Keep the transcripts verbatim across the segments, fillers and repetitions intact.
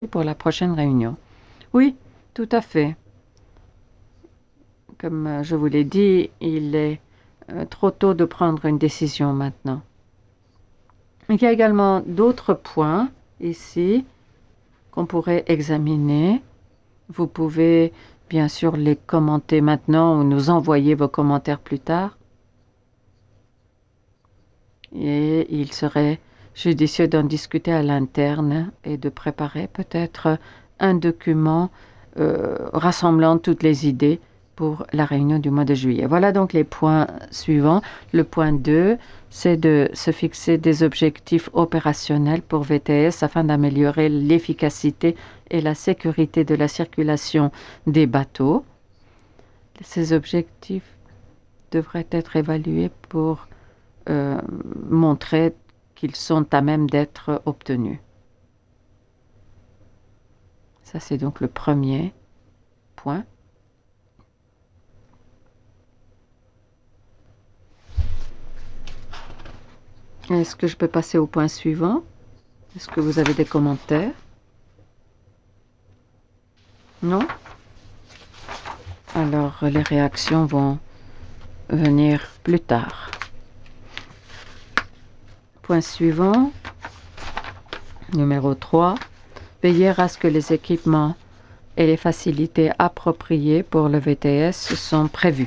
pour la prochaine réunion. Oui, tout à fait. Comme euh, je vous l'ai dit, il est euh, trop tôt de prendre une décision maintenant. Il y a également d'autres points ici qu'on pourrait examiner. Vous pouvez bien sûr les commenter maintenant ou nous envoyer vos commentaires plus tard. Et il serait judicieux d'en discuter à l'interne et de préparer peut-être un document euh, rassemblant toutes les idées pour la réunion du mois de juillet. Voilà donc les points suivants. Le point deux, c'est de se fixer des objectifs opérationnels pour V T S afin d'améliorer l'efficacité et la sécurité de la circulation des bateaux. Ces objectifs devraient être évalués pour euh, montrer qu'ils sont à même d'être obtenus. Ça, c'est donc le premier point. Est-ce que je peux passer au point suivant? Est-ce que vous avez des commentaires? Non? Alors, les réactions vont venir plus tard. Point suivant, numéro trois. Veiller à ce que les équipements et les facilités appropriées pour le V T S sont prévus.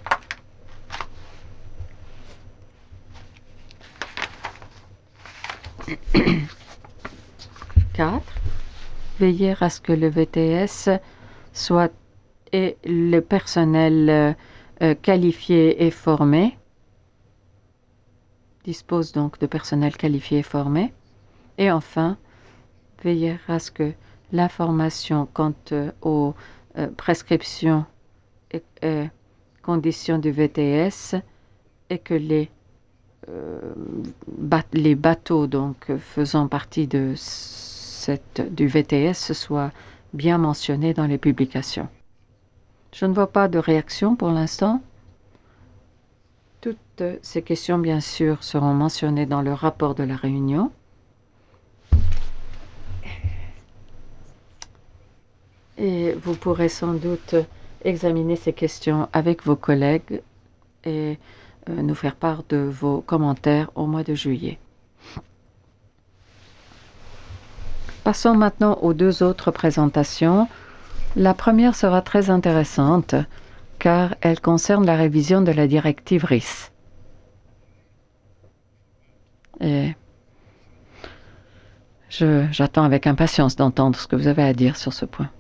quatre. Veiller à ce que le V T S soit et le personnel euh, qualifié et formé, dispose donc de personnel qualifié et formé. Et enfin, veiller à ce que l'information quant euh, aux euh, prescriptions et euh, conditions du V T S et que les, euh, bat- les bateaux donc faisant partie de cette, du V T S soient bien mentionnés dans les publications. Je ne vois pas de réaction pour l'instant. Toutes ces questions, bien sûr, seront mentionnées dans le rapport de la réunion. Et vous pourrez sans doute examiner ces questions avec vos collègues et euh, nous faire part de vos commentaires au mois de juillet. Passons maintenant aux deux autres présentations. La première sera très intéressante car elle concerne la révision de la directive R I S. Et je, j'attends avec impatience d'entendre ce que vous avez à dire sur ce point.